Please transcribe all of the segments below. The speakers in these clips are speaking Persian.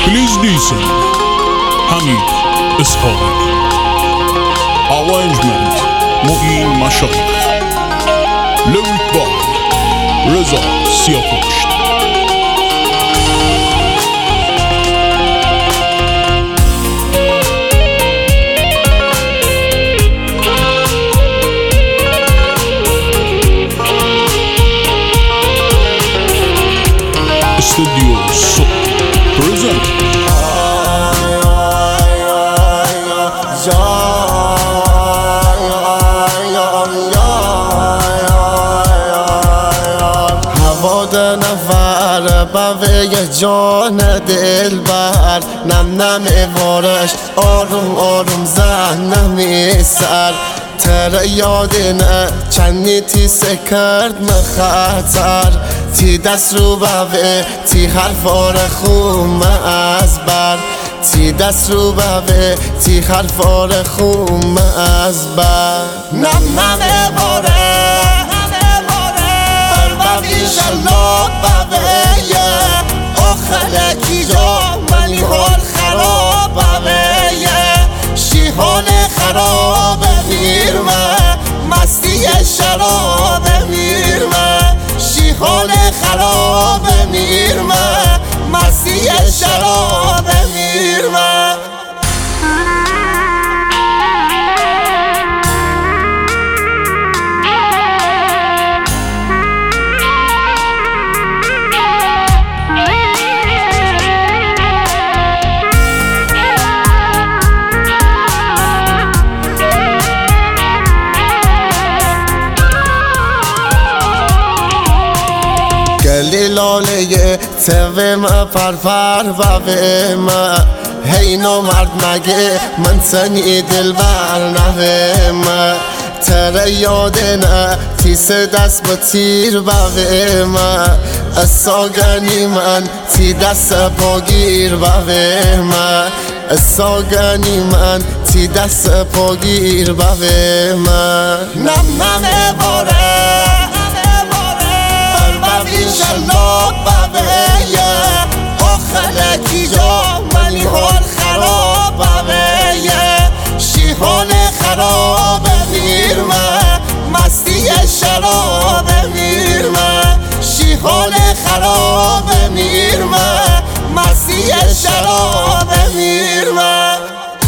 Please listen. Hamid Iskhari. Arrangement Mu'in Mashayikh. Lyric by Reza Siyakosh. Studio Soul present. هوا نفر بوی جان دلبر نم نم وارش آروم آروم زنمی سر تر یادنه چندی تی سکرد مخطر تی دست رو بوه تی حرفار خوم از بر تی دست رو بوه تی حرفار خوم از بر نم نم واره بویش الله بوه آخر کی جا منی حال خراب بوه شیحان خراب میرمه مستی شراب میرمه شیحان خراب میرمه مستی شراب میرمه گلی لاله توه ما فرفر بوه ما هینو مرد مگه من سنی دل بر نوه ما تر یادنه تیس دست با تیر بوه ما اساگنی من تی دست پاگیر بوه ما اساگنی من تی دست پاگیر بوه ما نم نم باره بویش الله بوه آخر کی جا منی حال خراب بوه شیحان خراب میرمه مستی شراب میرمه شیحان خراب میرمه مستی شراب میرمه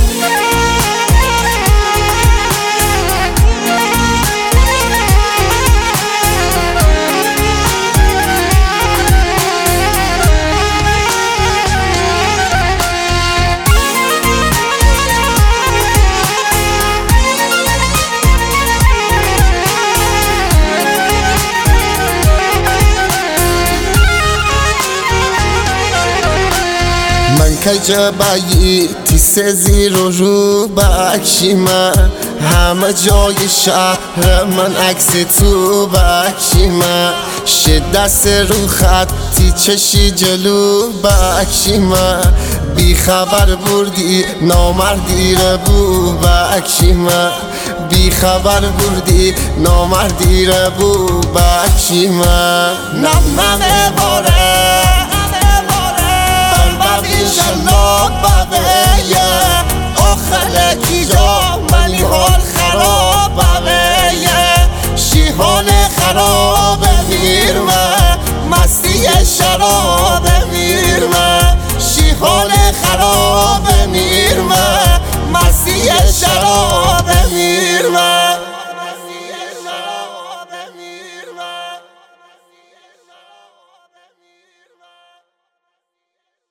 من کجا بایی تیس زیر رو بکشی من همه جای شهر من عکس تو بکشی من دست رو خط تی چشی جلو بکشی من بی خبر بردی نامردی رو بو بکشی من بی خبر بردی نامردی رو بو بکشی من نم نم باره بویش الله بوه آخر کی جا منی حال خراب بوه شیحان خراب میرمه مستی شراب میرمه شیحان خراب میرمه مستی شراب میرمه